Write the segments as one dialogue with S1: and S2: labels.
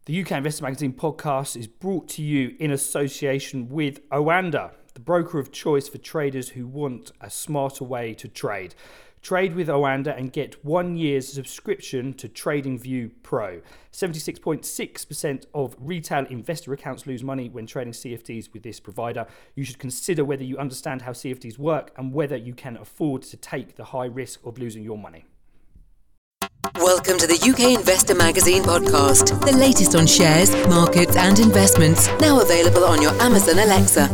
S1: The UK Investor Magazine podcast is brought to you in association with Oanda, the broker of choice for traders who want a smarter way to trade. Trade with Oanda and get 1 year's subscription to TradingView Pro. 76.6% of retail investor accounts lose money when trading CFDs with this provider. You should consider whether you understand how CFDs work and whether you can afford to take the high risk of losing your money.
S2: Welcome to the UK Investor Magazine podcast, the latest on shares, markets and investments, now available on your Amazon Alexa.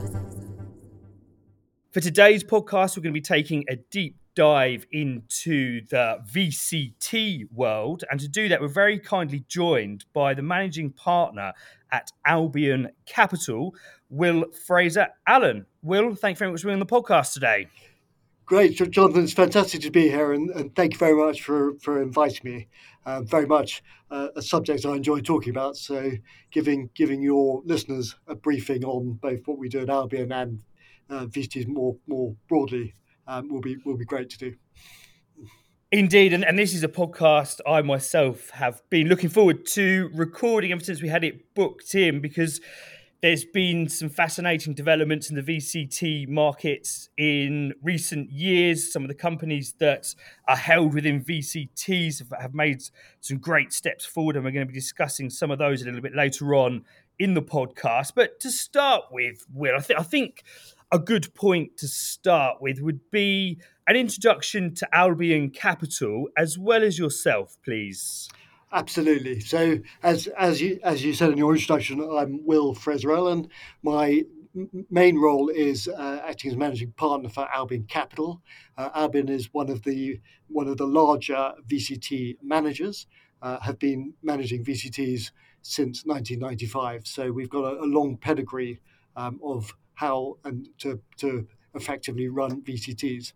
S1: For today's podcast, we're going to be taking a deep dive into the VCT world. And to do that, we're very kindly joined by the managing partner at Albion Capital, Will Fraser Allen. Will, thank you very much for being on the podcast today.
S3: Great, Jonathan. It's fantastic to be here, and thank you very much for inviting me. Very much a subject I enjoy talking about. So, giving your listeners a briefing on both what we do at Albion and VCTs more broadly will be great to do.
S1: Indeed, and this is a podcast I myself have been looking forward to recording ever since we had it booked in, because there's been some fascinating developments in the VCT markets in recent years. Some of the companies that are held within VCTs have made some great steps forward, and we're going to be discussing some of those a little bit later on in the podcast. But to start with, Will, I think a good point to start with would be an introduction to Albion Capital as well as yourself, please.
S3: Absolutely. So, as you said in your introduction, I'm Will Fraser Allen. My main role is acting as managing partner for Albion Capital. Albion is one of the larger VCT managers. Have been managing VCTs since 1995. So we've got a long pedigree of how and to effectively run VCTs.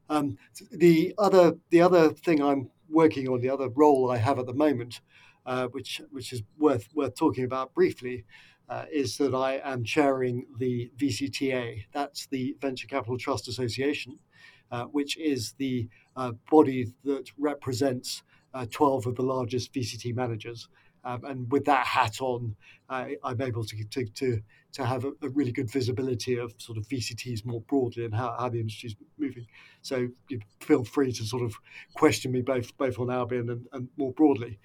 S3: The other thing I'm working on, the other role I have at the moment, which is worth talking about briefly, is that I am chairing the VCTA. That's the Venture Capital Trust Association, which is the body that represents 12 of the largest VCT managers. And with that hat on, I'm able to have a really good visibility of sort of VCTs more broadly and how the industry is moving. So you feel free to sort of question me both on Albion and more broadly.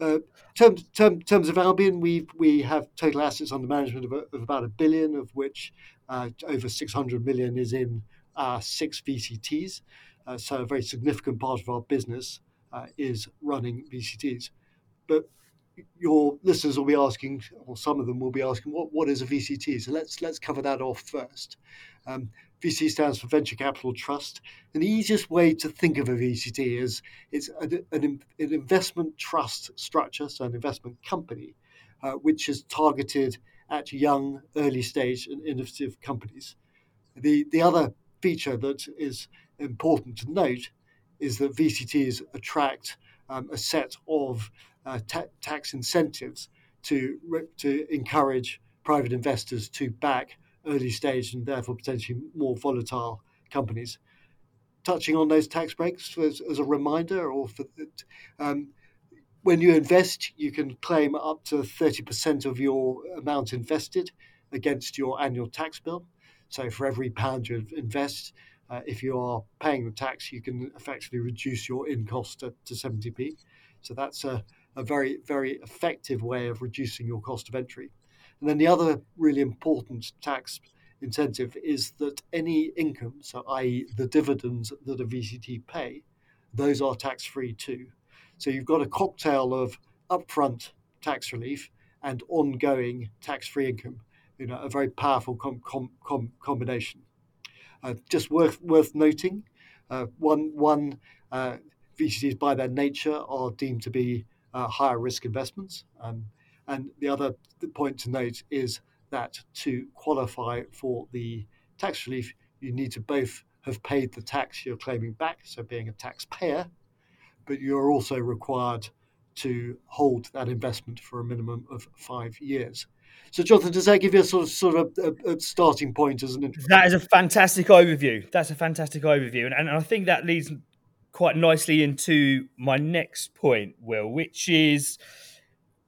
S3: Terms of Albion, we have total assets under management of about $1 billion, of which over 600 million is in 6 VCTs. So a very significant part of our business is running VCTs. But your listeners will be asking, or some of them will be asking, what is a VCT? So let's cover that off first. VC stands for Venture Capital Trust. And the easiest way to think of a VCT is it's an investment trust structure, so an investment company, which is targeted at young, early stage and innovative companies. The other feature that is important to note is that VCTs attract a set of tax incentives to encourage private investors to back early stage and therefore potentially more volatile companies. Touching on those tax breaks as a reminder, when you invest, you can claim up to 30% of your amount invested against your annual tax bill. So for every pound you invest, if you are paying the tax, you can effectively reduce your in cost to 70p. So that's a very, very effective way of reducing your cost of entry. And then the other really important tax incentive is that any income, so i.e. the dividends that a VCT pay, those are tax-free too. So you've got a cocktail of upfront tax relief and ongoing tax-free income, a very powerful combination. Just worth noting, one VCTs by their nature are deemed to be higher risk investments. And the other point to note is that to qualify for the tax relief, you need to both have paid the tax you're claiming back, so being a taxpayer, but you're also required to hold that investment for a minimum of 5 years. So, Jonathan, does that give you a sort of a starting point as an introduction?
S1: That is a fantastic overview. And I think that leads quite nicely into my next point, Will, which is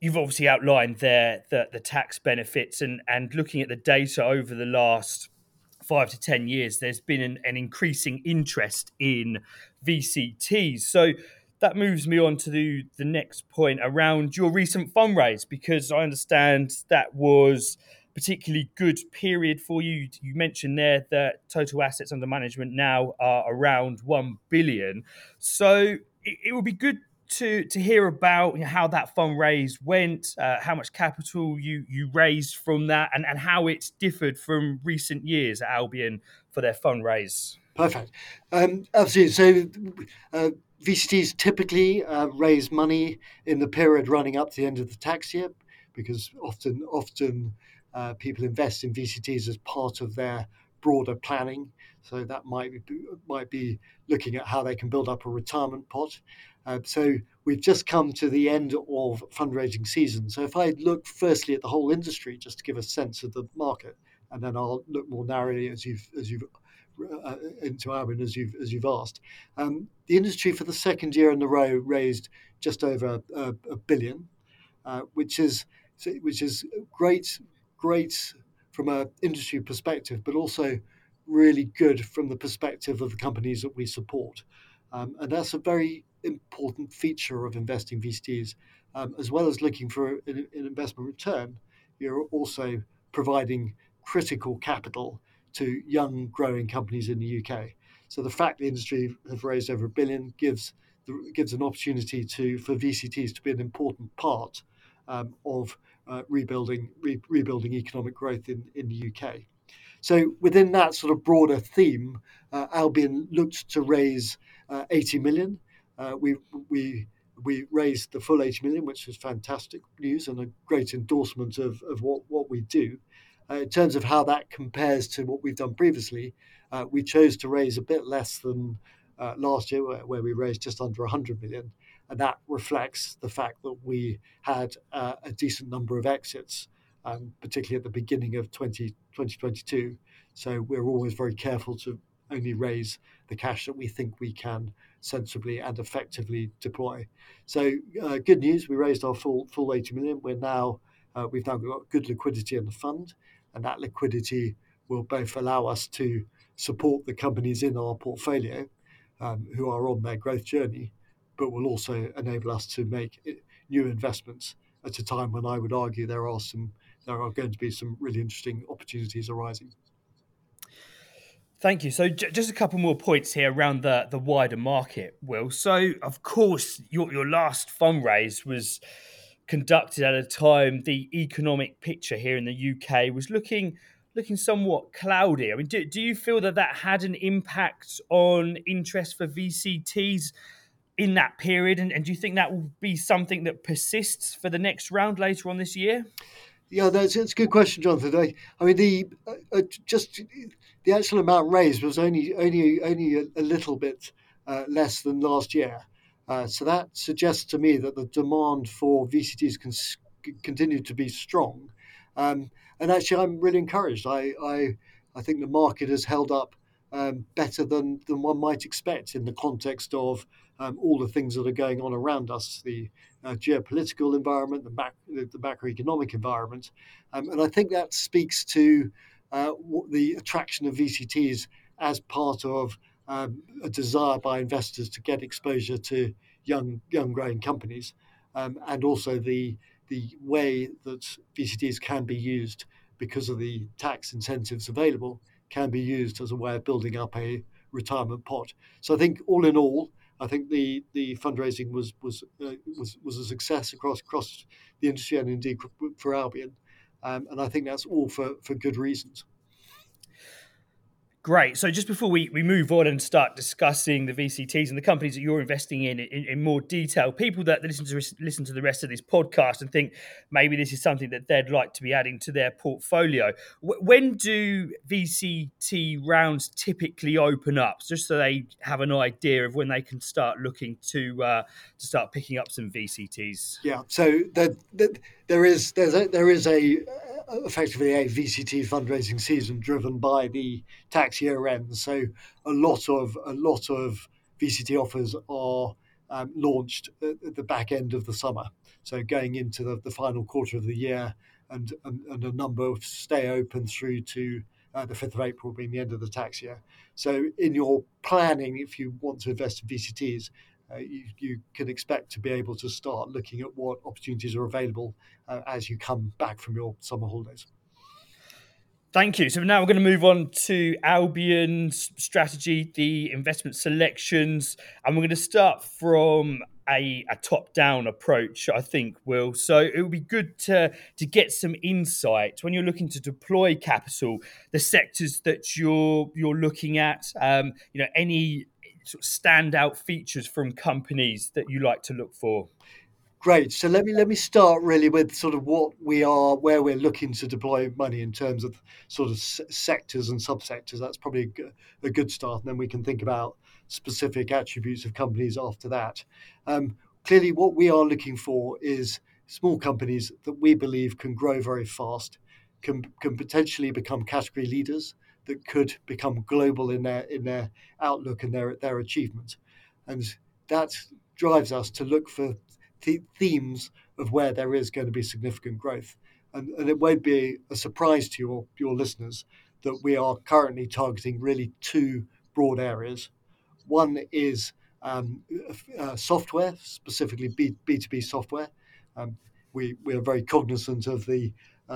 S1: you've obviously outlined there the tax benefits, and looking at the data over the last 5 to 10 years, there's been an increasing interest in VCTs. So that moves me on to the next point around your recent fundraise, because I understand that was a particularly good period for you. You mentioned there that total assets under management now are around 1 billion. So it would be good to hear about how that fundraise went, how much capital you raised from that, and how it's differed from recent years at Albion for their fundraise.
S3: Perfect. Absolutely. So VCTs typically raise money in the period running up to the end of the tax year, because often people invest in VCTs as part of their broader planning. So that might be looking at how they can build up a retirement pot. So we've just come to the end of fundraising season. So if I look firstly at the whole industry, just to give a sense of the market, and then I'll look more narrowly as you've into Albion as you've asked. The industry for the second year in a row raised just over a billion, which is great from an industry perspective, but also really good from the perspective of the companies that we support. And that's a very important feature of investing VCTs. As well as looking for an investment return, you're also providing critical capital to young growing companies in the UK. So the fact the industry have raised over $1 billion gives an opportunity for VCTs to be an important part of rebuilding economic growth in the UK. So within that sort of broader theme, Albion looked to raise 80 million. We raised the full 80 million, which was fantastic news and a great endorsement of what we do. In terms of how that compares to what we've done previously, we chose to raise a bit less than last year, where we raised just under 100 million. And that reflects the fact that we had a decent number of exits, particularly at the beginning of 2022. So we're always very careful to only raise the cash that we think we can sensibly and effectively deploy. So good news, we raised our full 80 million. We've now got good liquidity in the fund, and that liquidity will both allow us to support the companies in our portfolio who are on their growth journey, but will also enable us to make new investments at a time when I would argue there are going to be some really interesting opportunities arising.
S1: Thank you. So just a couple more points here around the wider market, Will. So, of course, your last fundraise was conducted at a time the economic picture here in the UK was looking somewhat cloudy. I mean, do you feel that had an impact on interest for VCTs in that period? And do you think that will be something that persists for the next round later on this year?
S3: Yeah, that's a good question, Jonathan. I mean, the actual amount raised was only a little bit less than last year. So that suggests to me that the demand for VCTs can continue to be strong. And actually, I'm really encouraged. I think the market has held up better than one might expect in the context of all the things that are going on around us, the geopolitical environment, the macroeconomic environment. And I think that speaks to the attraction of VCTs as part of a desire by investors to get exposure to young growing companies, and also the way that VCTs can be used because of the tax incentives available, can be used as a way of building up a retirement pot. So I think all in all, I think the fundraising was a success across the industry and indeed for Albion, and I think that's all for good reasons.
S1: Great. So just before we move on and start discussing the VCTs and the companies that you're investing in more detail, people that listen to the rest of this podcast and think maybe this is something that they'd like to be adding to their portfolio, when do VCT rounds typically open up? Just so they have an idea of when they can start looking to start picking up some VCTs.
S3: Yeah. So there is effectively a VCT fundraising season driven by the tax year end. So a lot of VCT offers are launched at the back end of the summer. So going into the final quarter of the year, and a number of stay open through to the 5th of April being the end of the tax year. So in your planning, if you want to invest in VCTs, you can expect to be able to start looking at what opportunities are available as you come back from your summer holidays.
S1: Thank you. So now we're going to move on to Albion's strategy, the investment selections, and we're going to start from a top-down approach, I think, Will. So it would be good to get some insight when you're looking to deploy capital, the sectors that you're looking at, any sort of standout features from companies that you like to look for.
S3: Great. So let me start really with sort of where we're looking to deploy money in terms of sort of sectors and subsectors. That's probably a good start, and then we can think about specific attributes of companies after that. Clearly, what we are looking for is small companies that we believe can grow very fast, can potentially become category leaders, that could become global in their outlook and their achievement, and that drives us to look for themes of where there is going to be significant growth. And it won't be a surprise to your listeners that we are currently targeting really two broad areas. One is software, specifically B2B software. We are very cognizant of the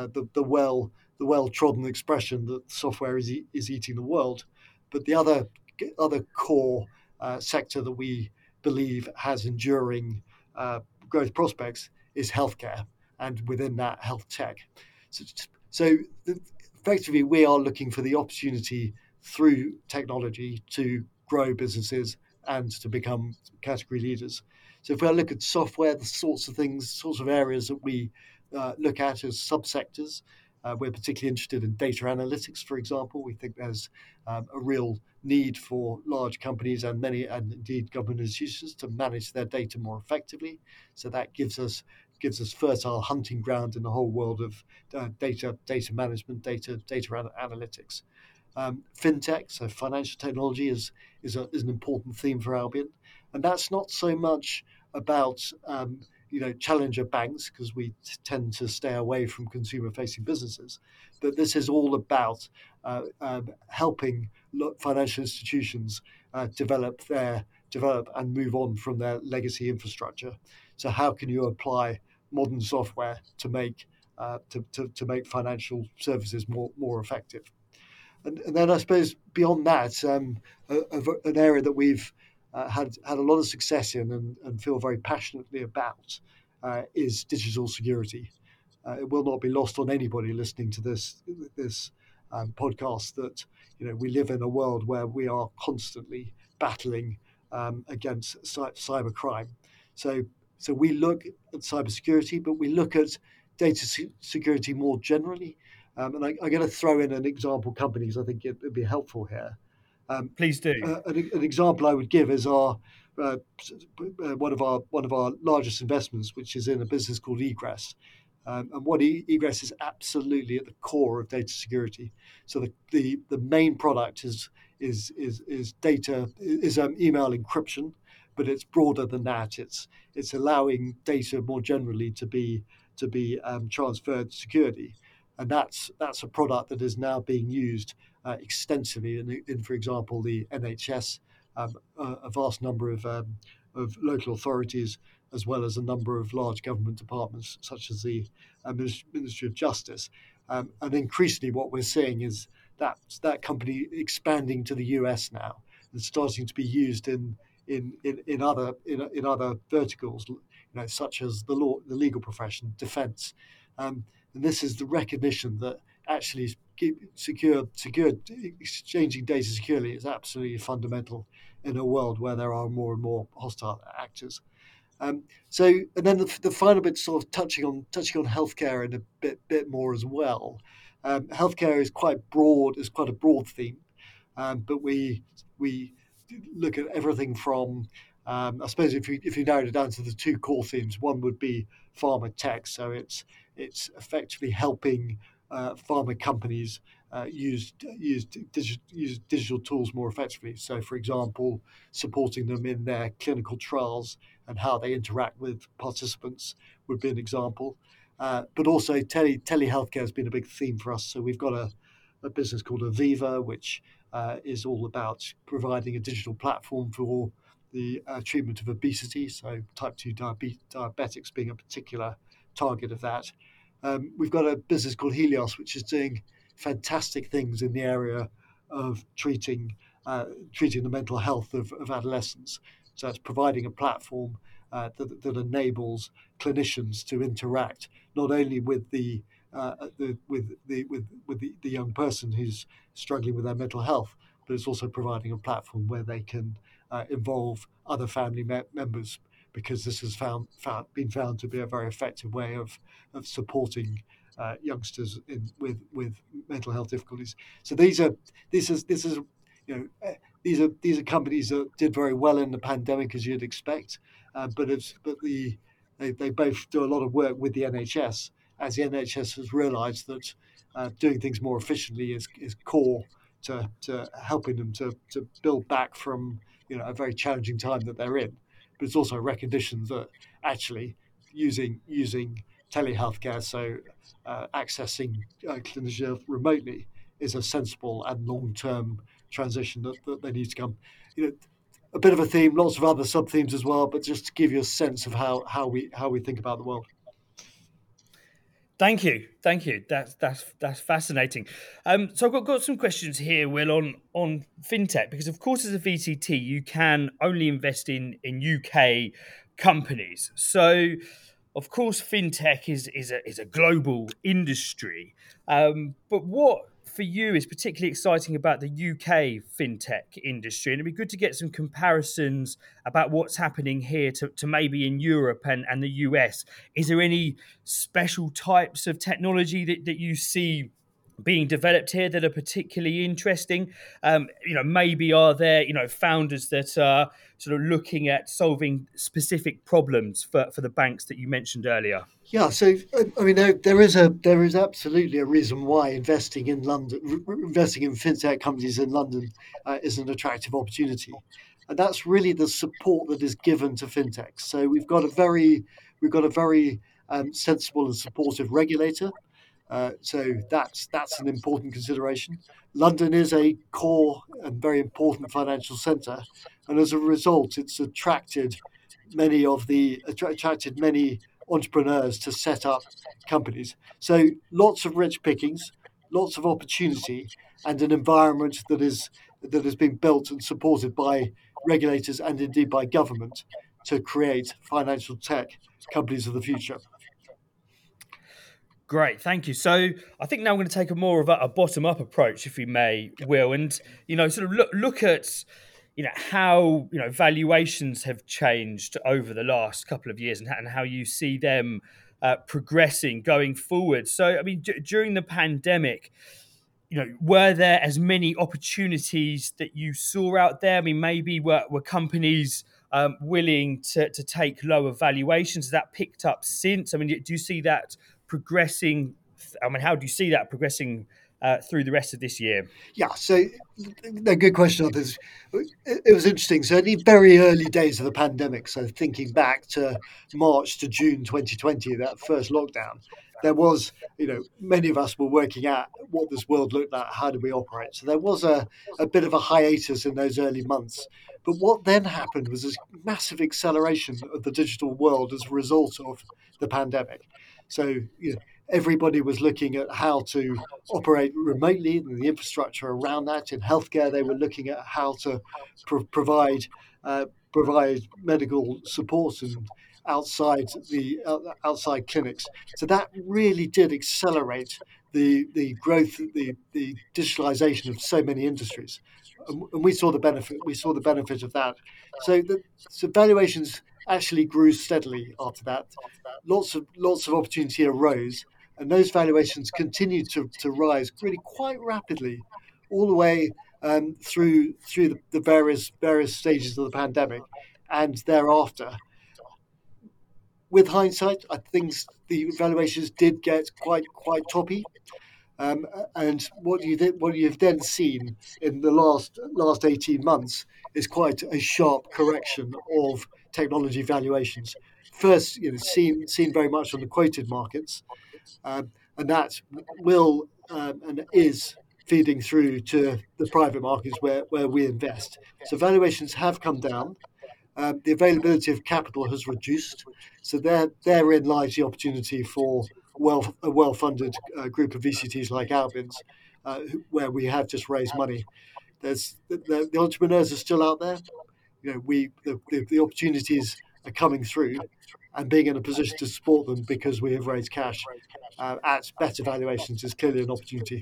S3: well-trodden expression that software is eating the world. But the other core sector that we believe has enduring growth prospects is healthcare, and within that, health tech. So effectively, we are looking for the opportunity through technology to grow businesses and to become category leaders. So if we look at software, the sorts of areas that we look at as subsectors, we're particularly interested in data analytics, for example. We think there's a real need for large companies and indeed government institutions to manage their data more effectively. So that gives us fertile hunting ground in the whole world of data management, data analytics. Fintech, so financial technology, is an important theme for Albion, and that's not so much about challenger banks, because we tend to stay away from consumer-facing businesses. But this is all about helping financial institutions develop and move on from their legacy infrastructure. So how can you apply modern software to make financial services more effective? And then I suppose beyond that, an area that we've had a lot of success in and feel very passionately about is digital security. It will not be lost on anybody listening to this podcast that we live in a world where we are constantly battling against cyber crime. So we look at cybersecurity, but we look at data security more generally. And I'm going to throw in an example company because I think it would be helpful here.
S1: Please do.
S3: An example I would give is one of our largest investments, which is in a business called Egress. And what Egress is absolutely at the core of data security. So the main product is email encryption, but it's broader than that. It's allowing data more generally to be transferred securely, and that's a product that is now being used extensively in, for example, the NHS, a vast number of local authorities, as well as a number of large government departments, such as the Ministry of Justice. And increasingly, what we're seeing is that company expanding to the US now and starting to be used in other verticals, such as the legal profession, defence. And this is the recognition that actually secure exchanging data securely is absolutely fundamental in a world where there are more and more hostile actors. And then the final bit, sort of touching on healthcare in a bit more as well. Healthcare is quite a broad theme, but we look at everything from I suppose if you narrowed it down to the two core themes, one would be pharma tech. So it's effectively helping pharma companies use digital tools more effectively. So, for example, supporting them in their clinical trials and how they interact with participants would be an example. But also telehealthcare has been a big theme for us. So we've got a business called Aviva, which is all about providing a digital platform for the treatment of obesity. So type 2 diabetics being a particular target of that. We've got a business called Helios, which is doing fantastic things in the area of treating the mental health of adolescents. So it's providing a platform that enables clinicians to interact not only with the young person who's struggling with their mental health, but it's also providing a platform where they can involve other family members, because this has been found to be a very effective way of supporting youngsters with mental health difficulties. So these are companies that did very well in the pandemic, as you'd expect, they both do a lot of work with the NHS, as the NHS has realised that doing things more efficiently is core to helping them to build back from a very challenging time that they're in. But it's also recognition that actually using telehealthcare, so accessing clinicians remotely, is a sensible and long-term transition that they need to come. A bit of a theme, lots of other sub-themes as well, but just to give you a sense of how we think about the world.
S1: Thank you. That's fascinating. So I've got some questions here, Will, on fintech, because of course as a VCT you can only invest in UK companies. So of course fintech is a global industry. But what for you is particularly exciting about the UK fintech industry? And it'd be good to get some comparisons about what's happening here to maybe in Europe and the US. Is there any special types of technology that you see being developed here that are particularly interesting? Maybe are there, founders that are sort of looking at solving specific problems for the banks that you mentioned earlier?
S3: Yeah, so I mean, there is absolutely a reason why investing in fintech companies in London is an attractive opportunity, and that's really the support that is given to fintechs. So we've got a very sensible and supportive regulator. So that's an important consideration. London is a core and very important financial centre, and as a result, it's attracted many entrepreneurs to set up companies. So lots of rich pickings, lots of opportunity, and an environment that has been built and supported by regulators and indeed by government to create financial tech companies of the future.
S1: Great, thank you. So I think now I'm going to take a more of a bottom-up approach, if we may, Will, and sort of look at how valuations have changed over the last couple of years, and how you see them progressing going forward. So I mean, during the pandemic, were there as many opportunities that you saw out there? I mean, maybe were companies willing to take lower valuations? Has that picked up since? I mean, do you see that progressing? I mean, how do you see that progressing through the rest of this year?
S3: Yeah, so a good question on this. It was interesting. So in the very early days of the pandemic, so thinking back to March to June 2020, that first lockdown, there was, many of us were working out what this world looked like, how do we operate. So there was a bit of a hiatus in those early months. But what then happened was this massive acceleration of the digital world as a result of the pandemic. So, everybody was looking at how to operate remotely and the infrastructure around that. In healthcare, they were looking at how to provide medical support and outside clinics. So that really did accelerate the growth, the digitalization of so many industries, and we saw the benefit. We saw the benefit of that. So valuations actually grew steadily after that. Lots of opportunity arose, and those valuations continued to rise really quite rapidly, all the way through the various stages of the pandemic and thereafter. With hindsight, I think the valuations did get quite toppy, And what you've then seen in the last 18 months is quite a sharp correction of technology valuations. First, seen very much on the quoted markets, and that will and is feeding through to the private markets where we invest. So valuations have come down. The availability of capital has reduced. So therein lies the opportunity for a well-funded group of VCTs like Albin's, where we have just raised money. There's the entrepreneurs are still out there. The opportunities are coming through, and being in a position to support them because we have raised cash at better valuations is clearly an opportunity.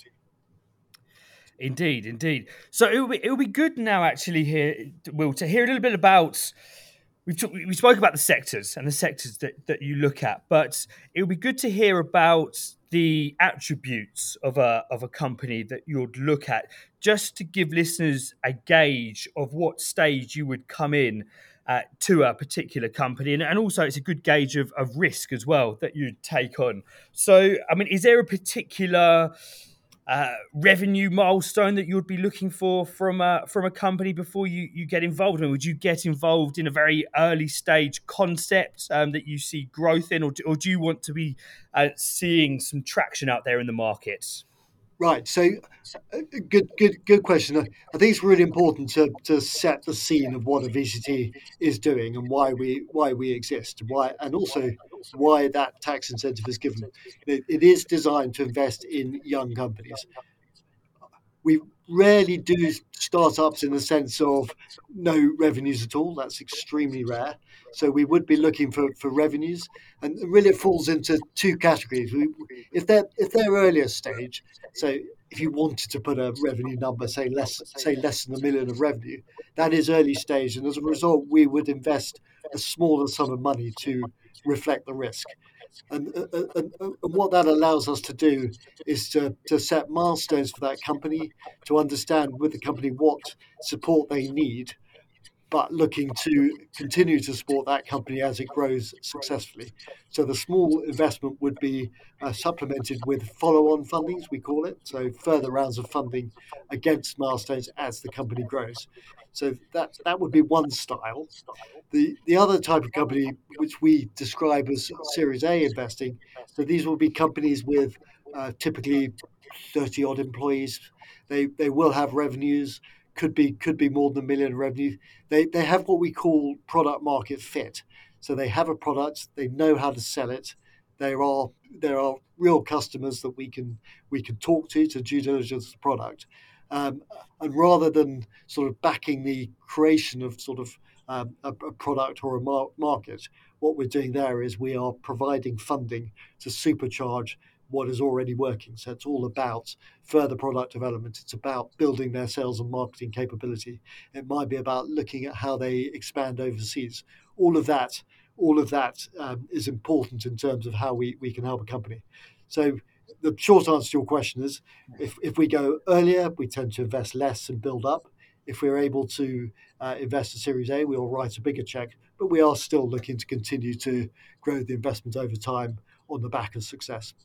S1: Indeed, indeed. So it'll be good now, actually, here, Will, to hear a little bit about. We spoke about the sectors and the sectors that you look at, but it would be good to hear about the attributes of a company that you'd look at, just to give listeners a gauge of what stage you would come in to a particular company, and also it's a good gauge of risk as well that you'd take on. So, I mean, is there a particular revenue milestone that you would be looking for from a company before you get involved? And would you get involved in a very early stage concept that you see growth in, or do you want to be seeing some traction out there in the market?
S3: Right. So, good question. I think it's really important to set the scene of what a VCT is doing and why we exist, and also why that tax incentive is given. It is designed to invest in young companies. We rarely do startups in the sense of no revenues at all. That's extremely rare. So we would be looking for revenues, and really it falls into two categories. If they're earlier stage, so if you wanted to put a revenue number, say less than $1 million of revenue, that is early stage, and as a result, we would invest a smaller sum of money to reflect the risk. And what that allows us to do is to set milestones for that company, to understand with the company what support they need, but looking to continue to support that company as it grows successfully. So the small investment would be supplemented with follow-on fundings, we call it, so further rounds of funding against milestones as the company grows. So that would be one style. The other type of company, which we describe as Series A investing, so these will be companies with typically 30 odd employees. They will have revenues, could be more than $1 million revenue. They have what we call product market fit. So they have a product, they know how to sell it. There are real customers that we can talk to due diligence the product. And rather than sort of backing the creation of sort of a product or a market, what we're doing there is we are providing funding to supercharge what is already working. So it's all about further product development. It's about building their sales and marketing capability. It might be about looking at how they expand overseas. All of that is important in terms of how we can help a company. So the short answer to your question is, if we go earlier, we tend to invest less and build up. If we're able to invest a Series A, we will write a bigger check, but we are still looking to continue to grow the investment over time on the back of success.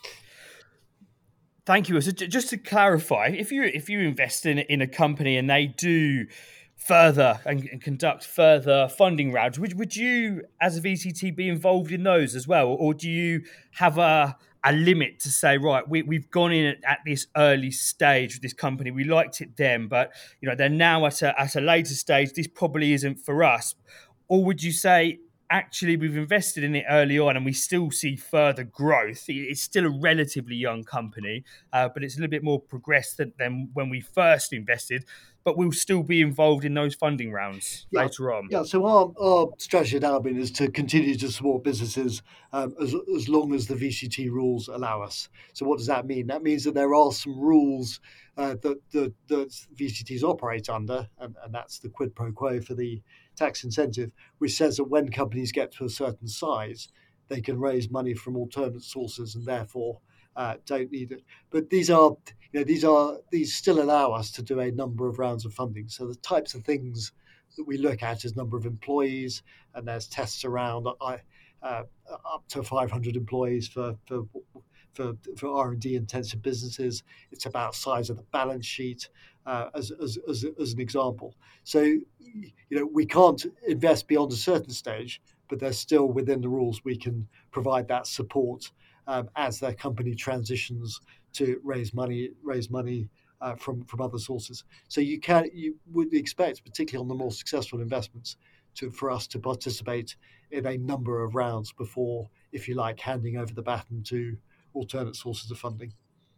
S1: Thank you. So just to clarify, if you invest in a company and they do further and conduct further funding rounds, would you, as a VCT, be involved in those as well, or do you have a limit to say, right, we've gone in at this early stage with this company, we liked it then, but they're now at a later stage, this probably isn't for us? Or would you say, actually, we've invested in it early on and we still see further growth? It's still a relatively young company, but it's a little bit more progressed than when we first invested, but we'll still be involved in those funding rounds later on.
S3: Yeah, so our strategy at Albin is to continue to support businesses as long as the VCT rules allow us. So what does that mean? That means that there are some rules that VCTs operate under, and that's the quid pro quo for the tax incentive, which says that when companies get to a certain size, they can raise money from alternate sources and therefore don't need it. But these still allow us to do a number of rounds of funding. So the types of things that we look at is number of employees, and there's tests around up to 500 employees for R&D intensive businesses. It's about size of the balance sheet, as an example. So, we can't invest beyond a certain stage, but they're still within the rules. We can provide that support as their company transitions to raise money from other sources. So you would expect, particularly on the more successful investments, for us to participate in a number of rounds before, if you like, handing over the baton to alternate sources of funding.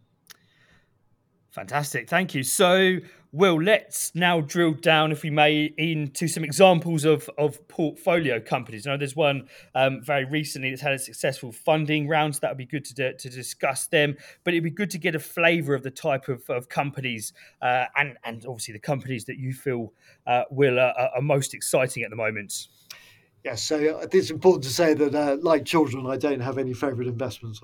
S1: Fantastic, thank you. So, Will, let's now drill down, if we may, into some examples of portfolio companies. I know there's one very recently that's had a successful funding round, so that would be good to discuss them. But it'd be good to get a flavour of the type of companies and obviously the companies that you feel, Will, are most exciting at the moment.
S3: Yes, so I think it's important to say that, like children, I don't have any favourite investments.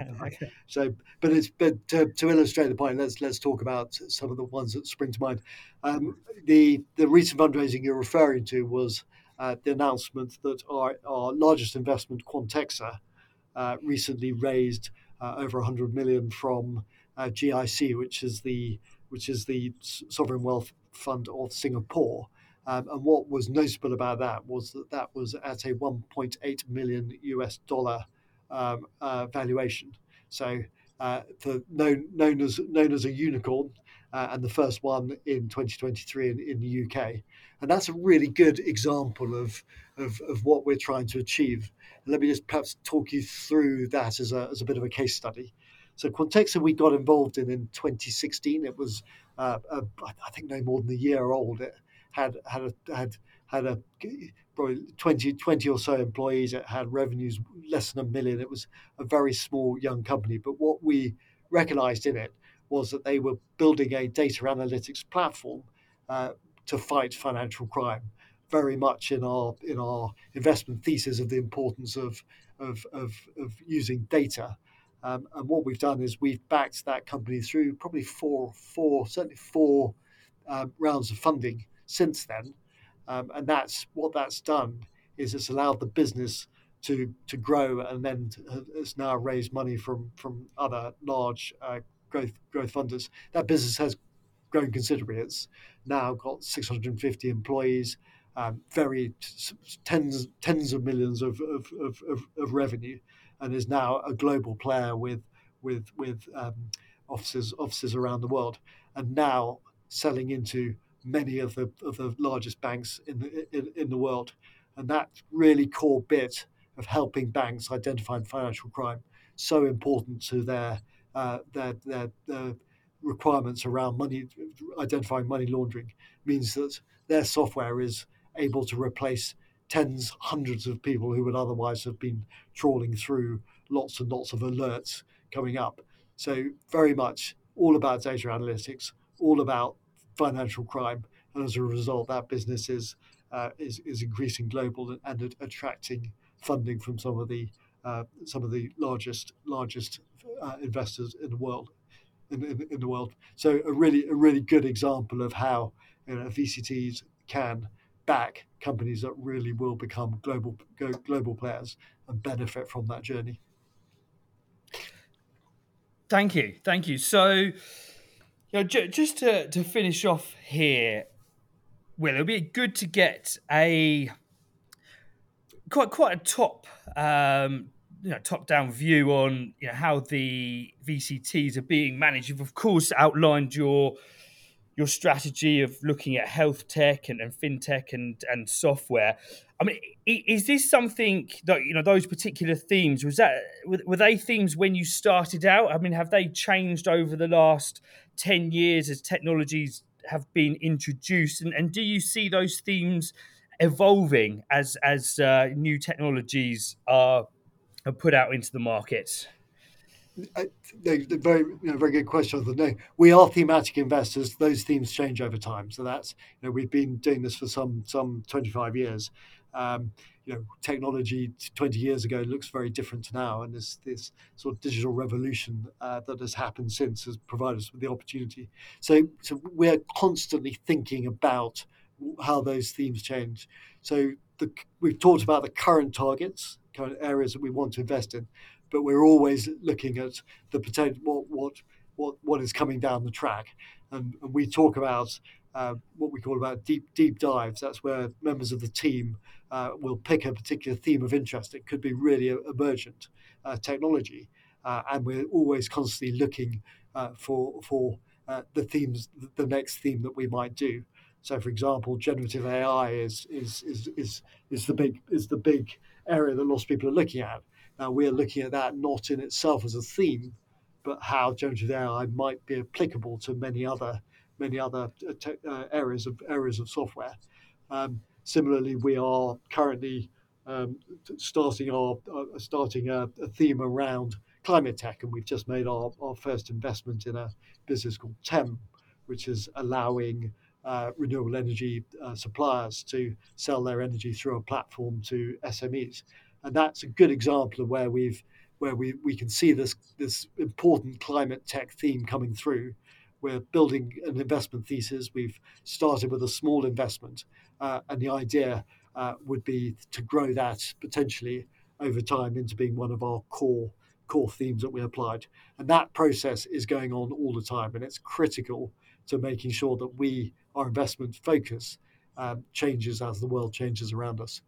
S3: But to illustrate the point, let's talk about some of the ones that spring to mind. The recent fundraising you're referring to was the announcement that our largest investment, Quantexa, recently raised over 100 million from GIC, which is the sovereign wealth fund of Singapore. And what was noticeable about that was that was at a $1.8 million valuation. So known as a unicorn, and the first one in 2023 in the UK. And that's a really good example of what we're trying to achieve. And let me just perhaps talk you through that as a bit of a case study. So Quantexa we got involved in 2016. It was I think no more than a year old. It had probably 20 or so employees. It had revenues less than $1 million. It was a very small young company. But what we recognized in it was that they were building a data analytics platform to fight financial crime, very much in our investment thesis of the importance of using data. And what we've done is we've backed that company through probably certainly four rounds of funding since then. And that's done is it's allowed the business to grow, and then has now raised money from other large growth funders. That business has grown considerably. It's now got 650 employees, tens of millions of revenue, and is now a global player with offices around the world, and now selling into many of the largest banks in the world. And that really core bit of helping banks identify financial crime, so important to their requirements around identifying money laundering, means that their software is able to replace hundreds of people who would otherwise have been trawling through lots and lots of alerts coming up. So very much all about data analytics, all about financial crime, and as a result, that business is increasing global and attracting funding from some of the largest investors in the world. In the world, so a really good example of how VCTs can back companies that really will become global players and benefit from that journey.
S1: Thank you. So, just to finish off here, Will, it'll be good to get a quite a top down view on how the VCTs are being managed. You've of course outlined your strategy of looking at health tech and fintech and software. I mean, is this something that those particular themes were they themes when you started out? I mean, have they changed over the last 10 years as technologies have been introduced? And do you see those themes evolving as new technologies are put out into the market?
S3: Very good question. No, we are thematic investors. Those themes change over time. So that's we've been doing this for some 25 years. Technology 20 years ago looks very different to now, and this sort of digital revolution that has happened since has provided us with the opportunity. So we're constantly thinking about how those themes change. So we've talked about the current targets, current areas that we want to invest in. but we're always looking at the potential, what is coming down the track, and we talk about what we call about deep dives. That's where members of the team will pick a particular theme of interest. It could be really emergent technology, and we're always constantly looking for the themes, the next theme that we might do. So, for example, generative AI is the big area that lots of people are looking at. Now, we're looking at that not in itself as a theme, but how generative AI might be applicable to many other areas of software. Similarly, we are currently starting a theme around climate tech, and we've just made our first investment in a business called TEM, which is allowing renewable energy suppliers to sell their energy through a platform to SMEs, and that's a good example of where we can see this important climate tech theme coming through. We're building an investment thesis. We've started with a small investment, and the idea would be to grow that potentially over time into being one of our core themes that we applied. And that process is going on all the time, and it's critical to making sure that our investment focus changes as the world changes around us.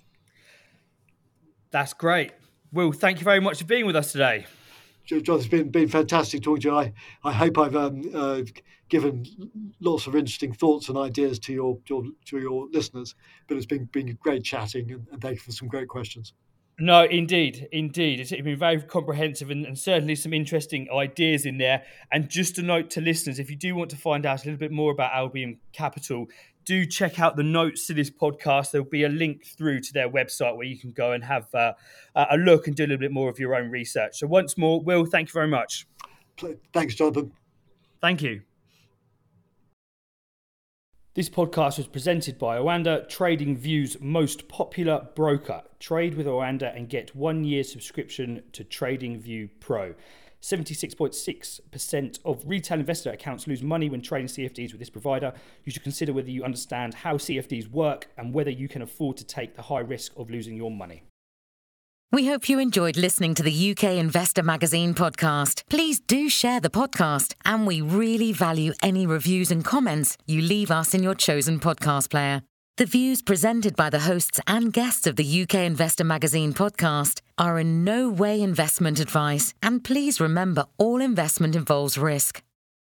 S1: That's great. Will, thank you very much for being with us today.
S3: John, it's been fantastic talking to you. I hope I've given lots of interesting thoughts and ideas to your listeners. But it's been great chatting, and thank you for some great questions.
S1: No, indeed. It's been very comprehensive and certainly some interesting ideas in there. And just a note to listeners, if you do want to find out a little bit more about Albion Capital, do check out the notes to this podcast. There'll be a link through to their website where you can go and have a look and do a little bit more of your own research. So once more, Will, thank you very much.
S3: Thanks, Jonathan.
S1: Thank you. This podcast was presented by Oanda, TradingView's most popular broker. Trade with Oanda and get 1 year subscription to TradingView Pro. 76.6% of retail investor accounts lose money when trading CFDs with this provider. You should consider whether you understand how CFDs work and whether you can afford to take the high risk of losing your money.
S2: We hope you enjoyed listening to the UK Investor Magazine podcast. Please do share the podcast, and we really value any reviews and comments you leave us in your chosen podcast player. The views presented by the hosts and guests of the UK Investor Magazine podcast are in no way investment advice, and please remember all investment involves risk.